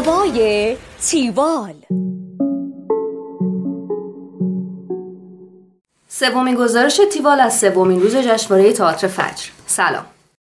هوای تیوال. سومین گزارش تیوال از سومین روز جشنواره تئاتر فجر. سلام.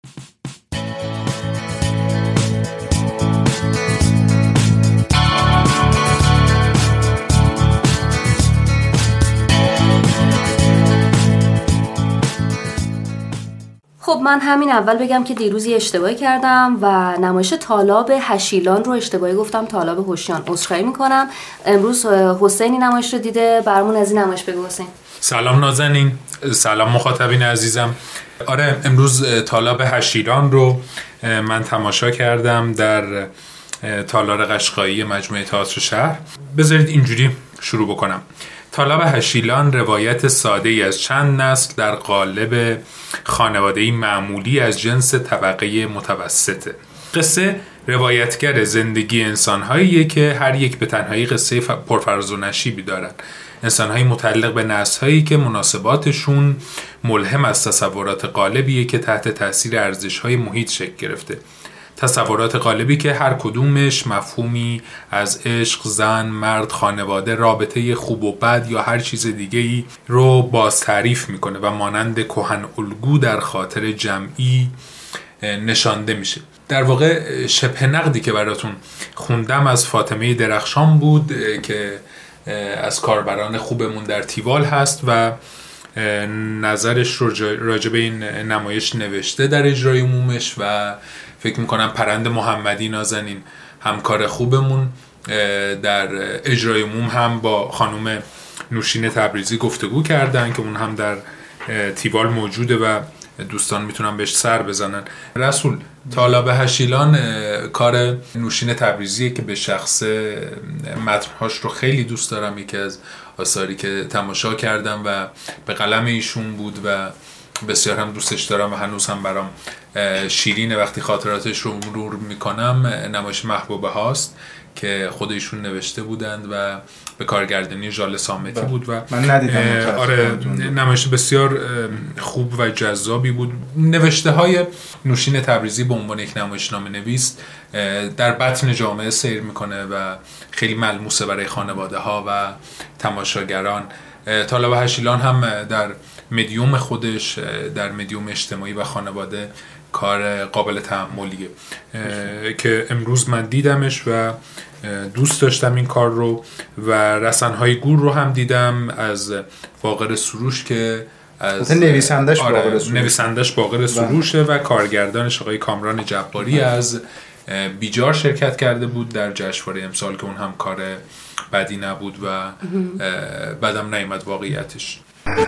خب من همین اول بگم که دیروز یه اشتباهی کردم و نمایش تالاب هشیلان رو اشتباهی گفتم تالاب هوشیان. عذرخواهی میکنم. امروز حسینی نمایش رو دیده، برامون از این نمایش بگو حسین. سلام نازنین، سلام مخاطبین عزیزم. آره امروز تالاب هشیلان رو من تماشا کردم در تالار قشقایی مجموعه تئاتر شهر. بذارید اینجوری شروع بکنم. تالاب هشیلان روایت ساده‌ای از چند نسل در قالب خانواده‌ای معمولی از جنس طبقه متوسطه. قصه روایتگر زندگی انسان‌هاییه که هر یک به تنهایی قصه پرفراز و نشیبی دارن. انسان‌های متعلق به نسل‌هایی که مناسباتشون ملهم از تصورات قالبیه که تحت تأثیر ارزش‌های محیط شکل گرفته. تصورات قالبی که هر کدومش مفهومی از عشق، زن، مرد، خانواده، رابطه خوب و بد یا هر چیز دیگه‌ای رو باز تعریف میکنه و مانند کهن الگو در خاطر جمعی نشانده میشه. در واقع شبه نقدی که براتون خوندم از فاطمه درخشان بود که از کاربران خوبمون در تیوال هست و نظرش رو راجع به این نمایش نوشته در اجرای عمومش و فکر میکنم پرند محمدی نازنین همکار خوبمون در اجرای عموم هم با خانم نوشین تبریزی گفتگو کردن که اون هم در تیوال موجوده و دوستان میتونن بهش سر بزنن. رسول، تالاب هشیلان کار نوشین تبریزیه که به شخص متنهاش رو خیلی دوست دارم. یکی از آثاری که تماشا کردم و به قلم ایشون بود و بسیار هم دوستش دارم و هنوز هم برام شیرینه وقتی خاطراتش رو مرور میکنم. نمایش محبوبه هاست که خودشون نوشته بودند و به کارگردانی ژال صامتی بود و من ندیدم. آره نمایش بسیار خوب و جذابی بود. نوشته های نوشین تبریزی به عنوان یک نمایشنامه نویس در بطن جامعه سیر میکنه و خیلی ملموسه برای خانواده ها و تماشاگران. تالاب هشیلان هم در مدیوم خودش، در مدیوم اجتماعی و خانواده، کار قابل تأملیه که امروز من دیدمش و دوست داشتم این کار رو و رسن‌های گور رو هم دیدم از باقر سروش که از نویسندش باقر سروشه و کارگردانش آقای کامران جباری از بیجار شرکت کرده بود در جشنواره امسال که اون هم کار بدی نبود و بدم نیامد واقعیتش.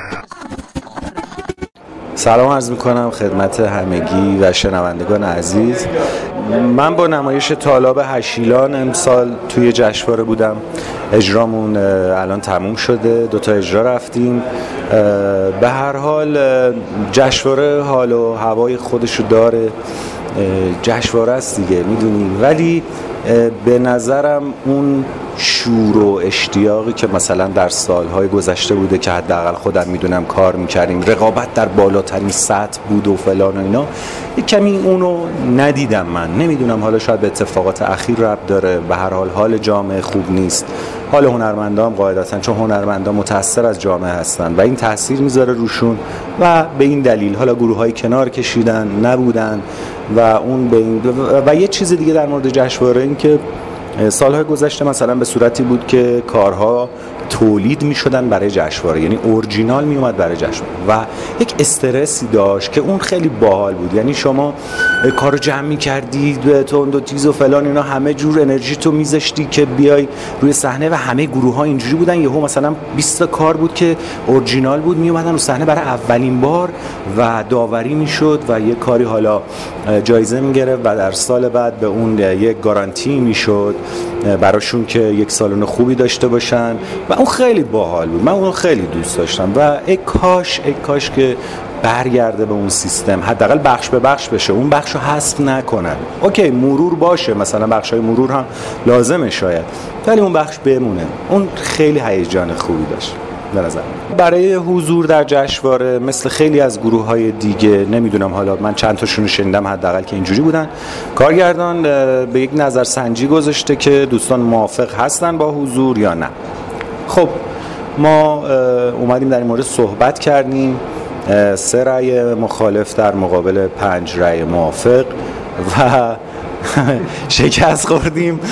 سلام عرض میکنم خدمت همگی و شنوندگان عزیز. من با نمایش تالاب هشیلان امسال توی جشنواره بودم. اجرامون الان تموم شده، 2 اجرا رفتیم. به هر حال جشنواره حال و هوای خودشو داره، جشنواره است دیگه میدونی، ولی به نظرم اون شور و اشتیاقی که مثلا در سالهای گذشته بوده که حداقل خودم میدونم کار میکردیم، رقابت در بالاترین سطح بود و فلان و اینا، یک کمی اونو ندیدم. من نمیدونم، حالا شاید به اتفاقات اخیر ربط داره. به هر حال جامعه خوب نیست، حال هنرمندان قاعدتاً، چون هنرمندان متأثر از جامعه هستن و این تاثیر میذاره روشون و به این دلیل حالا گروه‌های کنار کشیدن نبودن و اون به این و یه چیز دیگه در مورد جشنواره این که سالهای گذشته مثلا به صورتی بود که کارها تولید می شدن برای جشنواره، یعنی اورجینال می اومد برای جشنواره و یک استرسی داشت که اون خیلی باحال بود. یعنی شما کارو جمع می کردی تند و تیز و فلان اینا، همه جور انرژی تو میذاشتی که بیای روی صحنه و همه گروه ها اینجوری بودن. یهو مثلا 20 کار بود که اورجینال بود، می اومدن رو صحنه برای اولین بار و داوری می شد و یک کاری حالا جایزه می گرفت و در سال بعد به اون یک گارانتی می شد براشون که یک سالن خوبی داشته باشن و اون خیلی باحال بود. من اون خیلی دوست داشتم و ای کاش که برگرده به اون سیستم، حداقل بخش به بخش بشه، اون بخشو حذف نکنن. اوکی مرور باشه، مثلا بخشای مرور هم لازمه شاید، ولی اون بخش بمونه. اون خیلی هیجان خوبی داشت. به نظر. برای حضور در جشنواره مثل خیلی از گروه‌های دیگه، نمیدونم حالا من چند تاشون رو شنیدم حداقل که اینجوری بودن، کارگردان به یک نظرسنجی گذاشته که دوستان موافق هستن با حضور یا نه. خب ما اومدیم در این مورد صحبت کردیم، 3 رأی مخالف در مقابل 5 رأی موافق و شکست خوردیم،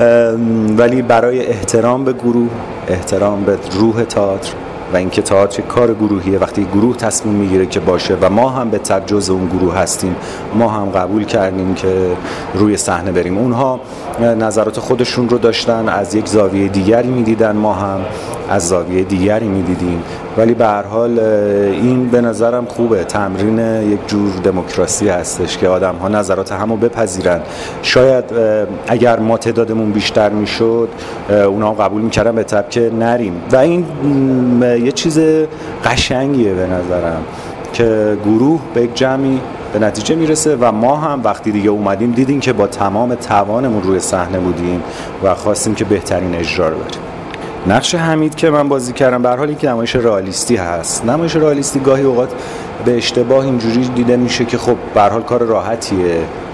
ولی برای احترام به گروه، احترام به روح تئاتر و اینکه تئاتر کار گروهیه، وقتی گروه تصمیم میگیره که باشه و ما هم به تبع جزء اون گروه هستیم، ما هم قبول کردیم که روی صحنه بریم. اونها نظرات خودشون رو داشتن، از یک زاویه دیگری میدیدن، ما هم از زاویه دیگری میدیدیم، ولی به هر حال این به نظرم خوبه، تمرین یک جور دموکراسی هستش که آدم ها نظرات همو بپذیرن. شاید اگر ما تعدادمون بیشتر میشد اونا قبول میکردن به طب که نریم و این یه چیز قشنگیه به نظرم که گروه به یک جمعی به نتیجه میرسه و ما هم وقتی دیگه اومدیم دیدیم که با تمام توانمون روی صحنه بودیم و خواستیم که بهترین اجرا رو بریم. نقش حمید که من بازی کردم به هر حال یک نمایش رئالیستی هست. نمایش رئالیستی گاهی اوقات به اشتباه اینجوری دیده میشه که خب به هر حال کار راحتیه،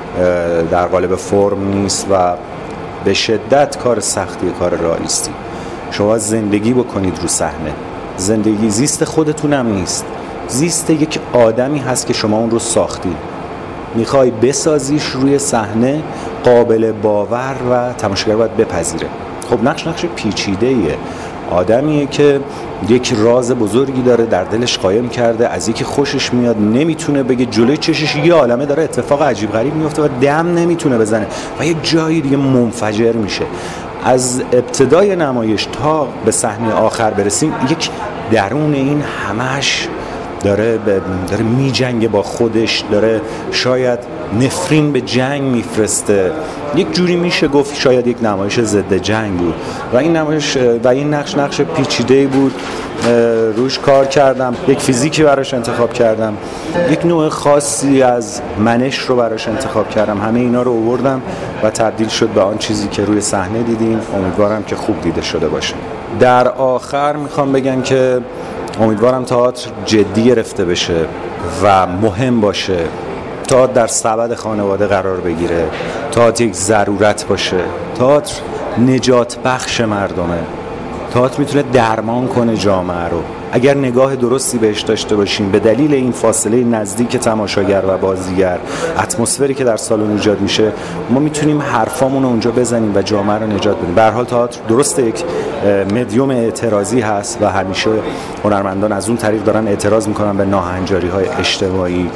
در قالب فرم نیست و به شدت کار سختیه. کار رئالیستی شما زندگی بکنید رو صحنه، زندگی زیست خودتونم نیست، زیست یک آدمی هست که شما اون رو ساختید، میخوای بسازیش روی صحنه، قابل باور و تماشاگر باید بپذیره. خب نقش پیچیده‌ایه، آدمیه که یک راز بزرگی داره در دلش قایم کرده، از یکی خوشش میاد، نمیتونه بگه، جلوی چشش یه عالمه داره اتفاق عجیب غریب میفته و دم نمیتونه بزنه و یک جایی دیگه منفجر میشه. از ابتدای نمایش تا به صحنه آخر برسیم یک درون این همش داره میجنگه با خودش، داره شاید نفرین به جنگ میفرسته. یک جوری میشه گفت شاید یک نمایش ضد جنگ بود و این نمایش و این نقش پیچیده‌ای بود. روش کار کردم، یک فیزیکی براش انتخاب کردم، یک نوع خاصی از منش رو براش انتخاب کردم، همه اینا رو آوردم و تبدیل شد به آن چیزی که روی صحنه دیدیم. امیدوارم که خوب دیده شده باشه. در آخر میخوام بگم که امیدوارم تئاتر جدی گرفته بشه و مهم باشه، تئاتر در سبد خانواده قرار بگیره، تئاتر یک ضرورت باشه، تئاتر نجات بخش مردمه، تئاتر میتونه درمان کنه جامعه رو اگر نگاه درستی بهش داشته باشیم. به دلیل این فاصله نزدیک تماشاگر و بازیگر، اتمسفری که در سالن ایجاد میشه، ما میتونیم حرفامون رو اونجا بزنیم و جامعه رو نجات بدیم. به هر حال تئاتر درسته یک مدیوم اعتراضی هست و همیشه هنرمندان از اون طریق دارن اعتراض میکنن به ناهنجاری‌های اجتماعی،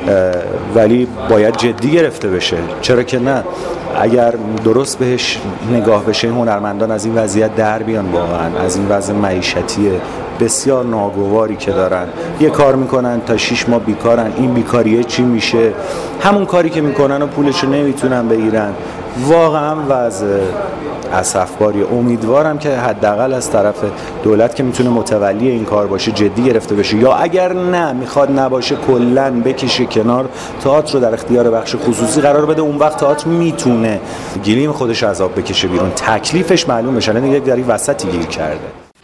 ولی باید جدی گرفته بشه. چرا که نه؟ اگر درست بهش نگاه بشه هنرمندان از این وضعیت در بیان، واقعا از این وضع معیشتی بسیار ناگواری که دارن. یه کار میکنن تا 6 ماه بیکارن، این بیکاریه چی میشه؟ همون کاری که میکنن و پولشو نمیتونن بگیرن. واقعا وضع اسفباری. امیدوارم که حداقل از طرف دولت که میتونه متولی این کار باشه جدی گرفته بشه، یا اگر نه میخواد نباشه کلاً بکشه کنار، تئاتر رو در اختیار بخش خصوصی قرار بده. اون وقت تئاتر میتونه گلیم خودش از آب بکشه بیرون، تکلیفش معلوم بشه، نه یک دری وسطی گیر کرده.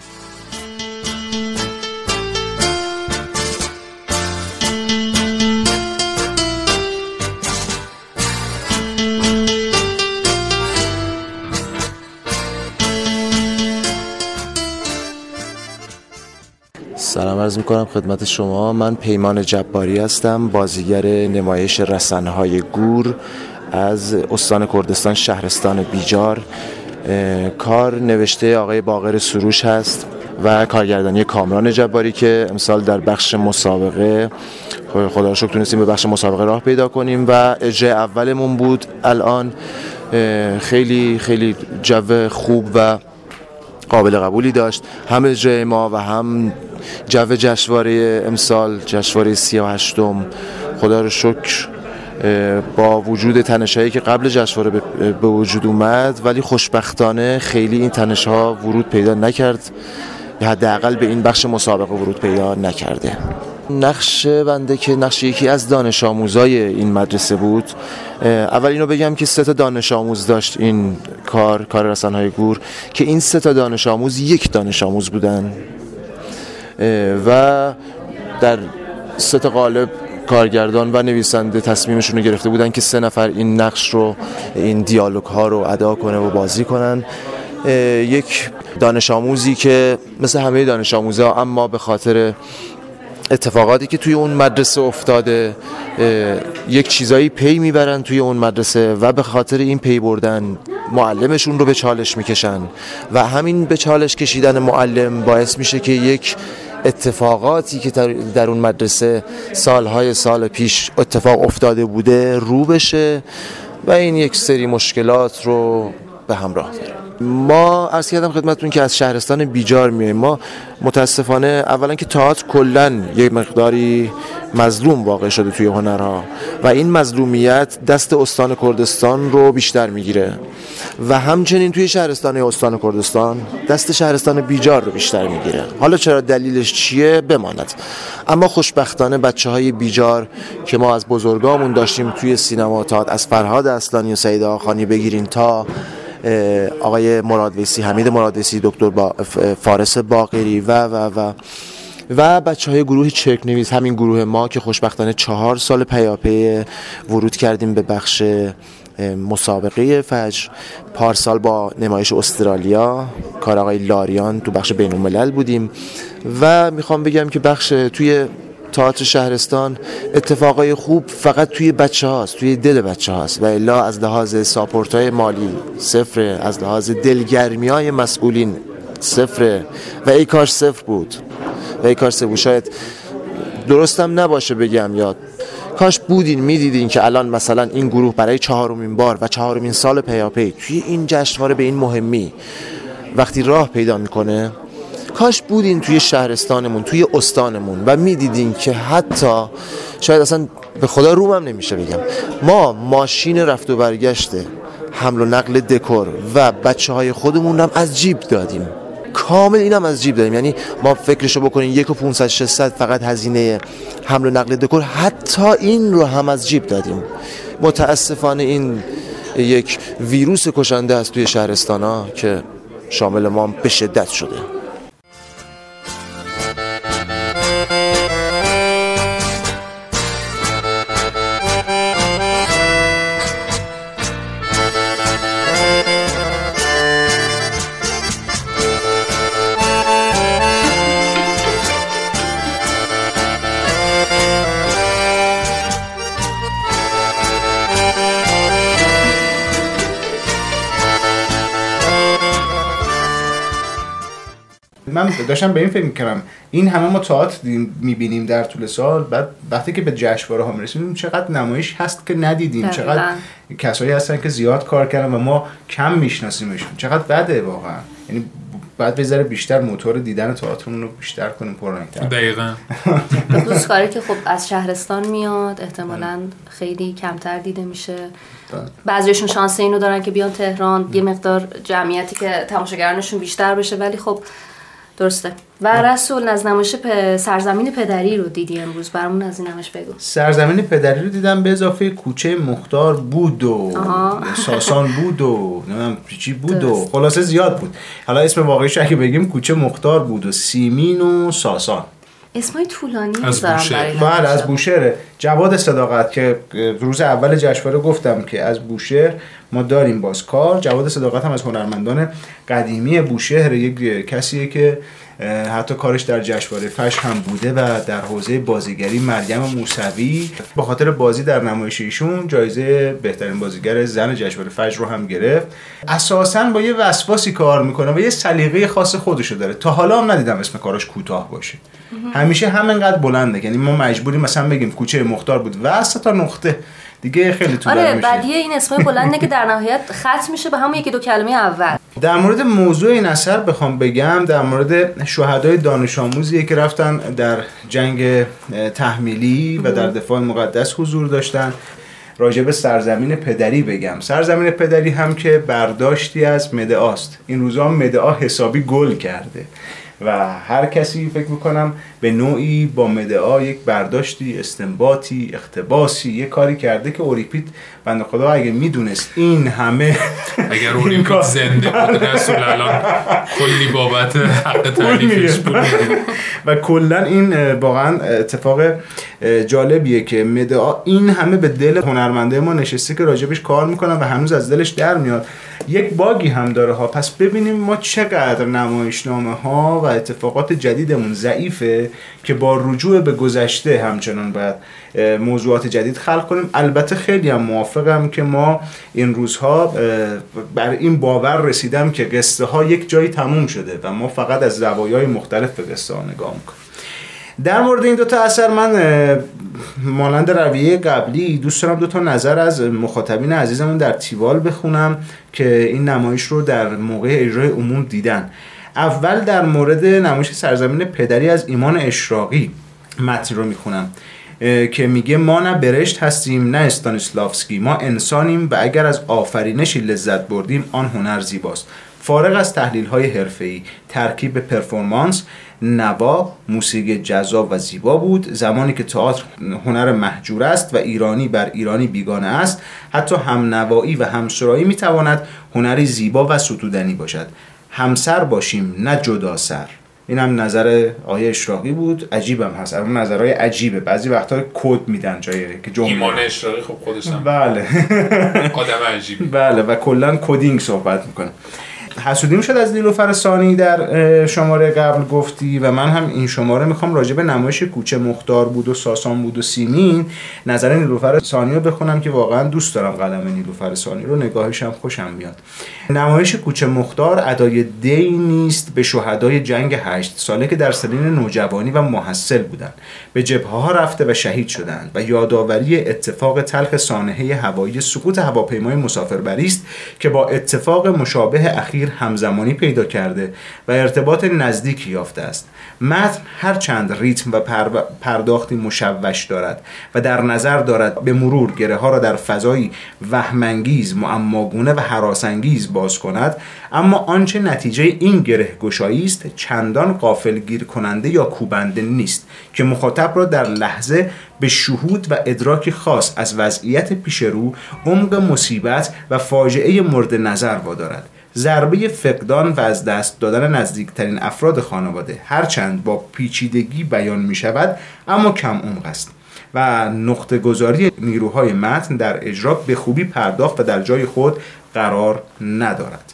سلام عرض میکنم خدمت شما. من پیمان جباری هستم، بازیگر نمایش رسنهای گور از استان کردستان، شهرستان بیجار. کار نوشته آقای باقر سروش هست و کارگردانی کامران جباری که امسال در بخش مسابقه خدا رو شکر تونستیم به بخش مسابقه راه پیدا کنیم و اجرای اولمون بود. الان خیلی خیلی جو خوب و قابل قبولی داشت، هم اجرای ما و هم جو جشنواره امسال، جشنواره 38م. خدا رو شکر با وجود تنش‌هایی که قبل جشنواره به وجود اومد، ولی خوشبختانه خیلی این تنش‌ها ورود پیدا نکرد، حداقل به این بخش مسابقه ورود پیدا نکرده. نقش بنده که نقش یکی از دانش آموزای این مدرسه بود. اول اینو بگم که 3 دانش آموز داشت این کار رسانه‌های گور، که این 3 دانش آموز یک دانش آموز بودن و در 3 قالب کارگردان و نویسنده تصمیمشون رو گرفته بودن که 3 نفر این نقش رو، این دیالوگ ها رو ادا کنه و بازی کنن. یک دانش آموزی که مثل همه دانش آموزها اما به خاطر اتفاقاتی که توی اون مدرسه افتاده یک چیزایی پی میبرن توی اون مدرسه و به خاطر این پی بردن معلمشون رو به چالش میکشن و همین به چالش کشیدن معلم باعث میشه که یک اتفاقاتی که در اون مدرسه سال پیش اتفاق افتاده بوده رو بشه و این یک سری مشکلات رو به همراه داره. ما عرض کردم خدمتتون که از شهرستان بیجار میایم. ما متاسفانه اولا که تئاتر کلا یک مقداری مظلوم واقع شده توی هنرها و این مظلومیت دست استان کردستان رو بیشتر میگیره و همچنین توی شهرستان استان کردستان دست شهرستان بیجار رو بیشتر میگیره. حالا چرا دلیلش چیه بماند، اما خوشبختانه بچه‌های بیجار که ما از بزرگامون داشتیم توی سینما تئاتر، از فرهاد اصلانی و سعید آقاخانی بگیرین تا آقای مرادویسی، حمید مرادویسی، دکتر فارس باقری و بچه‌های گروه چرک‌نویس، همین گروه ما که خوشبختانه 4 سال پیاپی ورود کردیم به بخش مسابقه فجر. پارسال با نمایش استرالیا کار آقای لاریان تو بخش بین‌الملل بودیم و میخوام بگم که بخش توی تئاتر شهرستان اتفاقای خوب فقط توی بچه هاست، توی دل بچه هاست و الا از لحاظ ساپورتای مالی صفره، از لحاظ دلگرمی های مسئولین صفره و ای کاش صفر بود و ای کاش صفر بود. شاید درستم نباشه بگم یا کاش بودین میدیدین که الان مثلا این گروه برای 4مین بار و 4مین سال پیاپی توی این جشنواره به این مهمی وقتی راه پیدا میکنه، کاش بودین توی شهرستانمون، توی استانمون و میدیدین که حتی شاید اصلا به خدا رومم نمیشه بگم، ما ماشین رفت و برگشت حمل و نقل دکور و بچه های خودمون هم از جیب دادیم، کامل اینم از جیب دادیم. یعنی ما فکرشو بکنین 1,500-600 فقط هزینه حمل و نقل دکور، حتی این رو هم از جیب دادیم. متاسفانه این یک ویروس کشنده است توی شهرستان ها که شامل ما به شدت شده. من داشتم به این فکر می‌کردم این همه ما تئاتر می‌بینیم در طول سال، بعد وقتی که به جشنواره ها می‌رسیم چقدر نمایش هست که ندیدیم، چقدر کسایی هستن که زیاد کار کردن و ما کم میشناسیمشون، چقدر بده واقعا. یعنی بعد بذاره بیشتر موتور دیدن تئاترمون رو بیشتر کنیم، پررنگ‌تر. دقیقاً. دوست کاری که خب از شهرستان میاد احتمالاً خیلی کمتر دیده میشه. بعضیشون شانس اینو دارن که بیان تهران، یه مقدار جمعیتی که تماشاگرانشون بیشتر بشه، ولی خب درسته. و رسول از نمایش سرزمین پدری رو دیدی امروز، برامون از این نمایش بگو. سرزمین پدری رو دیدم به اضافه کوچه مختار بود و ساسان بود و نمیدونم چی بود و خلاصه زیاد بود. حالا اسم واقعیش اگه بگیم کوچه مختار بود و سیمین و ساسان. اسمای طولانی از بوشهر. بله از بوشهر. جواد صداقت که روز اول جشنواره گفتم که از بوشهر ما داریم باز کار. جواد صداقت هم از هنرمندان قدیمی بوشهر، یک کسیه که حتی کارش در جشنواره فجر هم بوده و در حوزه بازیگری مریم موسوی به خاطر بازی در نمایش ایشون جایزه بهترین بازیگر زن جشنواره فجر رو هم گرفت. اساساً با یه وسواسی کار میکنه و یه سلیقه خاص خودشو داره. تا حالا هم ندیدم اسم کاراش کوتاه باشه، همیشه همینقدر بلنده. یعنی ما مجبوریم مثلا بگیم کوچه مختار بود و 3 تا نقطه دیگه خیلی طولانی میشه. آره بعدیه این اسمای بلنده که در نهایت ختم میشه به همون 1-2 کلمه اول. در مورد موضوع این اثر بخوام بگم، در مورد شهدای دانش آموزیه که رفتن در جنگ تحمیلی و در دفاع مقدس حضور داشتن. راجع به سرزمین پدری بگم، سرزمین پدری هم که برداشتی از مدعاست. این روزا مدعا حسابی گل کرده و هر کسی فکر میکنم به نوعی با مدعا یک برداشتی، استنباطی، اقتباسی، یک کاری کرده که اوریپید بنده خدا اگه میدونست این همه اگر اوریپید زنده بود رسول الان کلی بابت حق تعلیفش پول میده. و کلا این واقعا اتفاق جالبیه که مدعا این همه به دل هنرمنده ما نشسته که راجبش کار میکنن و هنوز از دلش در میاد. یک باگی هم داره ها. پس ببینیم ما چقدر نمایشنامه ها و اتفاقات جدیدمون ضعیفه که با رجوع به گذشته همچنان باید موضوعات جدید خلق کنیم. البته خیلی هم موافقم که ما این روزها بر این باور رسیدم که قصه ها یک جایی تموم شده و ما فقط از زوایای مختلف به قصه ها نگاه میکنیم. در مورد این دوتا اثر من مانند رویه قبلی دوست دارم دوتا نظر از مخاطبین عزیزمون در تیوال بخونم که این نمایش رو در موقع اجرای عموم دیدن. اول در مورد نمایش سرزمین پدری از ایمان اشراقی متن رو میخونم که میگه ما نه برشت هستیم نه استانیسلافسکی، ما انسانیم و اگر از آفرینشی لذت بردیم آن هنر زیباست. فارغ از تحلیل‌های حرفه‌ای، ترکیب پرفورمانس، نوا، موسیقی جذاب و زیبا بود. زمانی که تئاتر هنر مهجور است و ایرانی بر ایرانی بیگانه است، حتی هم نوایی و همسرایی میتواند هنری زیبا و ستودنی باشد. همسر باشیم نه جدا سر. این هم نظر آیه اشراقی بود. عجیبم هست، اون نظرهای عجیبه، بعضی وقتا کد میدن جایی که جمله. ایمان اشراقی خب خودش هم بله آدم عجیبی. بله و کلا کدینگ صحبت میکنه. حسودیم شد از نیلوفر ثانی در شماره قبل گفتی و من هم این شماره میخوام راجع به نمایش کوچه مختار بود و ساسان بود و سیمین نظر نیلوفر ثانی رو بخونم که واقعا دوست دارم قلم نیلوفر ثانی رو، نگاهش هم خوشم میاد. نمایش کوچه مختار ادای دی نیست به شهدای جنگ 8 ساله که در سنین نوجوانی و محصل بودند، به جبهه‌ها رفته و شهید شدند و یادآوری اتفاق تلخ سانحه هوایی سقوط هواپیمای مسافربری است که با اتفاق مشابه اخیر همزمانی پیدا کرده و ارتباط نزدیکی یافته است. متن هرچند ریتم و پرداختی مشوش دارد و در نظر دارد به مرور گره ها را در فضایی وهم‌انگیز، معماگونه و هراس‌انگیز باز کند، اما آنچه نتیجه این گره گشایی است چندان غافلگیر کننده یا کوبنده نیست که مخاطب را در لحظه به شهود و ادراکی خاص از وضعیت پیش رو، عمق مصیبت و فاجعه مورد نظر وادارد. ضربه فقدان و از دست دادن نزدیکترین افراد خانواده هرچند با پیچیدگی بیان می شود اما کم عمق است و نقطه گذاری نیروهای متن در اجرا به خوبی پرداخت و در جای خود قرار ندارد.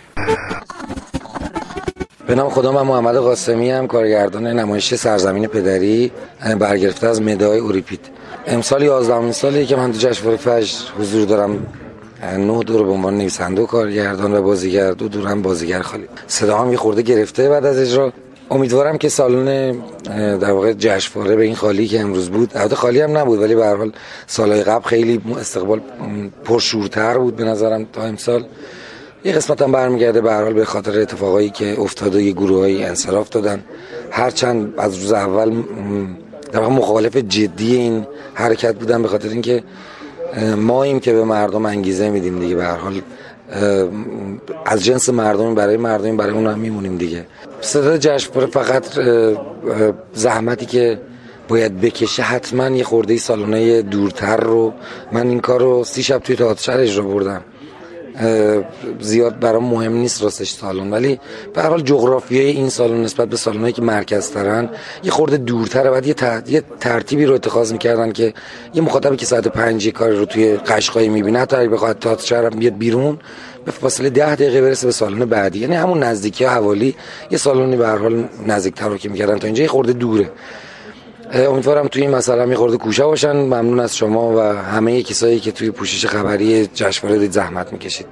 به نام خدا، من محمد قاسمی هم کارگردان نمایش سرزمین پدری برگرفته از مدعای اوریپید. امسال 11مین سالیه که من تو جشنواره فجر حضور دارم. 9 دور به عنوان نویسنده و کارگردان و بازیگر، 2 دور هم بازیگر خالی. صداام یه خورده گرفته بعد از اجرا. امیدوارم که سالن در واقع جشنواره به این خالی که امروز بود، البته خالی هم نبود ولی به هر حال سالهای قبل خیلی استقبال پرشورتر بود به نظرم تا امسال. یه قسمت هم برمیگرده به هر حال به خاطر اتفاقایی که افتاد و یه گروهایی انصراف دادن. هرچند از روز اول در واقع مخالف جدی این حرکت بودن به خاطر اینکه ماییم که به مردم انگیزه میدیم دیگه، به هر حال از جنس مردمی برای اون هم میمونیم دیگه. صدای جشنواره فقط زحمتی که باید بکشه حتما یه خورده سالن‌های دورتر رو، من این کار رو 30 شب توی تئاتر شهر اجرا بردم، زیاد برام مهم نیست راستش سالن، ولی به هر حال جغرافیای این سالن نسبت به سالن‌هایی که مرکزترن یه خورده دورتره. بعد یه ترتیبی رو اتخاذ می‌کردن که یه مخاطبی که ساعت 5 کار رو توی قشقایی می‌بینه حتی اگه بخواد تئاتر شهر بیاد بیرون به فاصله 10 دقیقه برسه به سالن بعدی، یعنی همون نزدیکی حوالی یه سالنی به هر حال نزدیک‌تر رو که می‌کردن تا اینجا یه خورده دوره. امیدوارم توی این مسئله یه خورده کوشا باشن. ممنون از شما و همه کسایی که توی پوشش خبری جشنواره زحمت میکشید.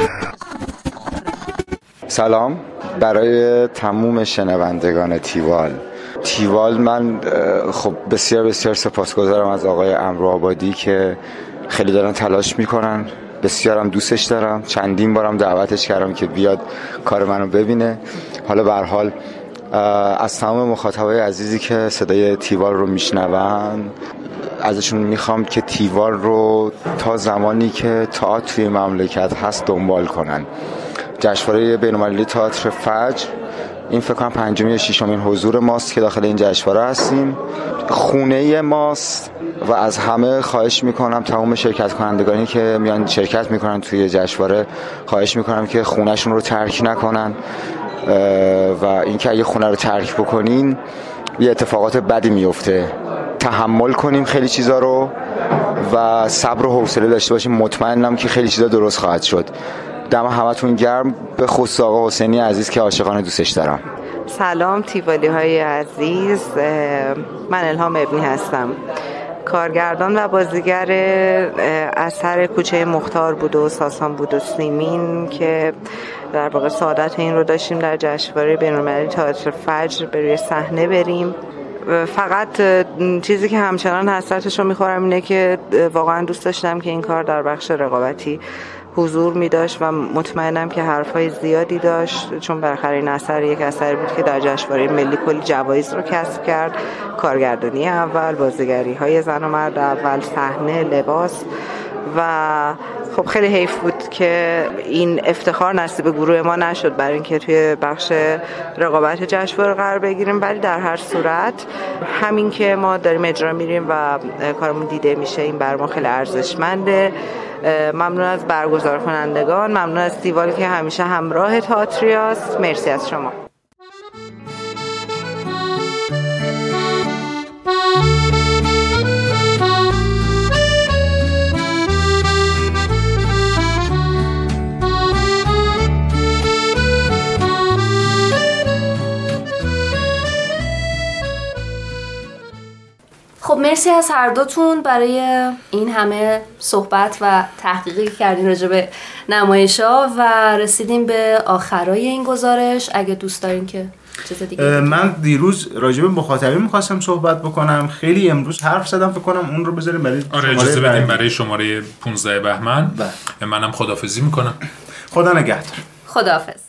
سلام برای تموم شنوندگان تیوال. من خب بسیار سپاسگزارم از آقای امروآبادی که خیلی دارن تلاش میکنن، بسیارم دوستش دارم. چندین بارم دعوتش کردم که بیاد کار منو ببینه. حالا به هر حال از تمام مخاطبای عزیزی که صدای تیوال رو میشنون ازشون میخوام که تیوال رو تا زمانی که تئاتر توی مملکت هست دنبال کنن. جشنواره بین‌المللی تئاتر فجر این فکر کنم 5 یا 6 حضور ماست که داخل این جشنواره هستیم. خونه ماست و از همه خواهش میکنم، تمام شرکت کنندگانی که میان شرکت میکنن توی جشنواره، خواهش میکنم که خونهشون رو ترک نکنن و اینکه اگه خونه رو ترک بکنین یه اتفاقات بدی میفته. تحمل کنیم خیلی چیزا رو و صبر و حوصله داشته باشیم. مطمئنم که خیلی چیزا درست خواهد شد. دم همتون گرم، به خصوص آقا حسینی عزیز که عاشقانه دوستش دارم. سلام تیوالی های عزیز، من الهام ابنی هستم، کارگردان و بازیگر اثر کوچه مختار بود و ساسان بود و سیمین که در واقع سعادت این رو داشتیم در جشنواره بین‌المللی تئاتر فجر به روی صحنه بریم. فقط چیزی که همچنان حسرتش رو میخورم اینه که واقعا دوست داشتم که این کار در بخش رقابتی حضور می داشت و مطمئنم که حرفای زیادی داشت، چون بالاخره این اثر یک اثری بود که در جشنواره ملی کلی جوایز رو کسب کرد. کارگردانی اول، بازیگری های زن و مرد اول، صحنه، لباس و خب خیلی حیف بود که این افتخار نصیب گروه ما نشد برای اینکه توی بخش رقابت جشنواره قرار بگیریم. ولی در هر صورت همین که ما داریم اجرا میریم و کارمون دیده میشه این بر ما خیلی ارزشمنده. ممنون از برگزار کنندگان، ممنون از تیوال که همیشه همراه تئاتریاست. مرسی از شما. خب مرسی از هر دوتون برای این همه صحبت و تحقیقی که کردین راجع به نمایش‌ها و رسیدیم به آخرای این گزارش. اگه دوست دارین که چیز دیگه من دیروز راجع به مخاطبین می‌خواستم صحبت بکنم، خیلی امروز حرف زدم، فکر کنم اون رو بذاریم برای اجازه بدیم برای شماره 15 بهمن. منم خداحافظی میکنم. خدا نگهدار. خداحافظ.